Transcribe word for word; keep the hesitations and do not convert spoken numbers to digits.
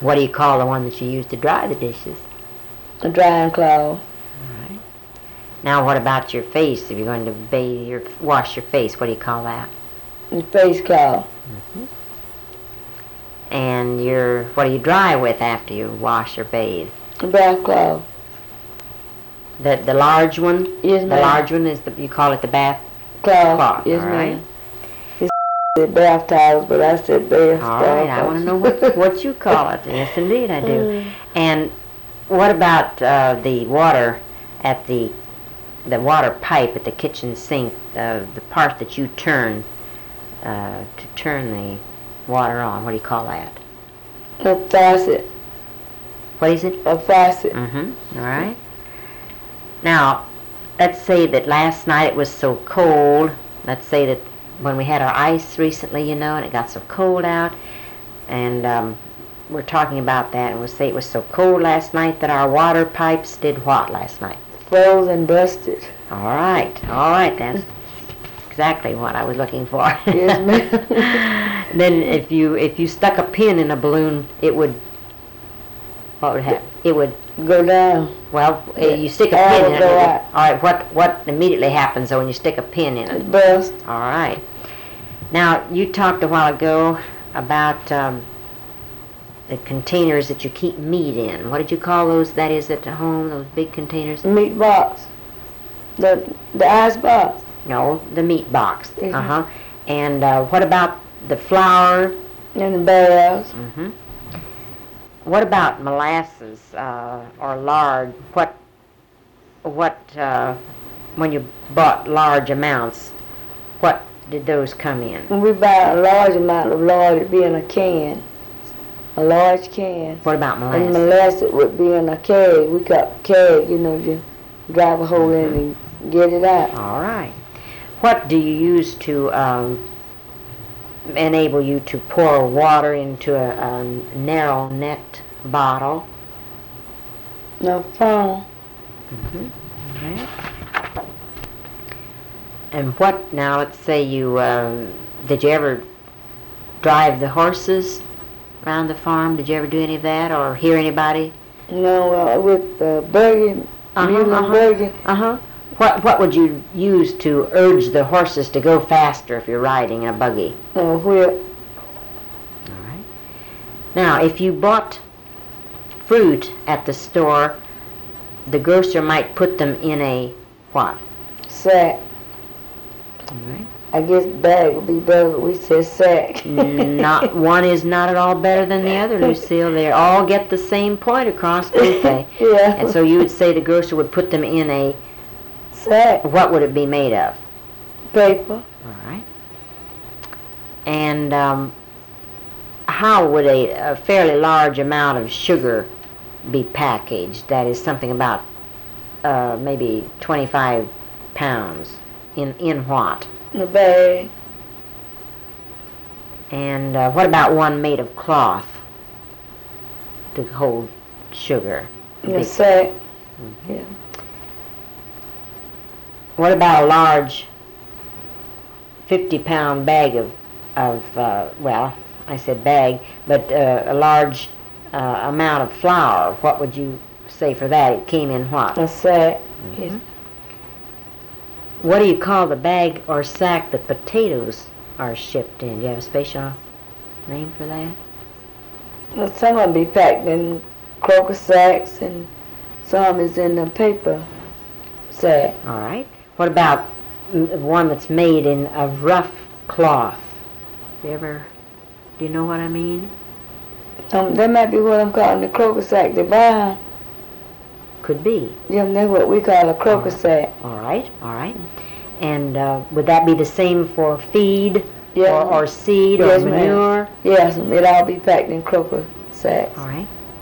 What do you call the one that you use to dry the dishes? A drying cloth. All right. Now, what about your face? If you're going to bathe your, wash your face, what do you call that? A face cloth. Mm-hmm. And your, what do you dry with after you wash or bathe? A bath cloth. The the large one? Yes, the ma'am. The large one is the, you call it the bath cloth? cloth. Yes, all ma'am. Right? He said bath towels, but I said bath All cloth. right, I want to know what, what you call it. Yes, indeed, I do. Mm. And what about uh, the water at the the water pipe at the kitchen sink, uh, the part that you turn uh, to turn the water on? What do you call that? A faucet. What is it? A faucet. Mm-hmm. All right. Now, let's say that last night it was so cold. Let's say that when we had our ice recently, you know, and it got so cold out, and um, we're talking about that, and we'll say it was so cold last night that our water pipes did what last night? Froze and busted. All right, all right, that's exactly what I was looking for. Yes, ma'am. Then if you if you stuck a pin in a balloon, it would, what would happen? It would go down. Well, uh, you stick a All pin in it. go out. All right, what what immediately happens though when you stick a pin in it? It burst. All right. Now, you talked a while ago about um, the containers that you keep meat in. What did you call those? That is at home, those big containers? Meat box. The the ice box. No, the meat box. Mm-hmm. Uh huh. And uh, what about the flour? And the barrels. Mm-hmm. What about molasses uh, or lard? What, what, uh, when you bought large amounts, what did those come in? When we buy a large amount of lard, it'd be in a can, a large can. What about molasses? And molasses would be in a keg. We got a keg, you know, you drive a hole in and get it out. All right. What do you use to um, enable you to pour water into a, a narrow necked bottle? No phone. Mm-hmm. Okay. And what, now let's say you, um, did you ever drive the horses around the farm? Did you ever do any of that or hear anybody? No, uh, with the uh, buggy, uh-huh, using uh-huh, buggy. Uh-huh. What, what would you use to urge the horses to go faster if you're riding in a buggy? A whip. All right. Now, if you bought fruit at the store, the grocer might put them in a what? Sack. All right. I guess bag would be better, but we said sack. Not one is not at all better than the other, Lucille. They all get the same point across, don't they? Yeah. And so you would say the grocer would put them in a sack. What would it be made of? Paper. All right. And um, how would a, a fairly large amount of sugar be packaged? That is something about uh, maybe twenty-five pounds. In, in what? In a bag. And uh, what about one made of cloth to hold sugar? In a sack. Mm-hmm. Yeah. What about a large fifty pound bag of, of uh, well, I said bag, but uh, a large uh, amount of flour? What would you say for that? It came in what? A sack. Mm-hmm. Yeah. What do you call the bag or sack that potatoes are shipped in? Do you have a special name for that? Well, some of them be packed in croaker sacks and some is in a paper sack. All right. What about one that's made in a rough cloth? You ever, do you know what I mean? Um, that might be what I'm calling the croaker sack they buy. Could be. Yeah, that's what we call a croaker all right. sack. All right, all right. And uh, would that be the same for feed yeah. or, or seed yes, or manure? Ma'am. Yes, it all be packed in croaker sacks. All right.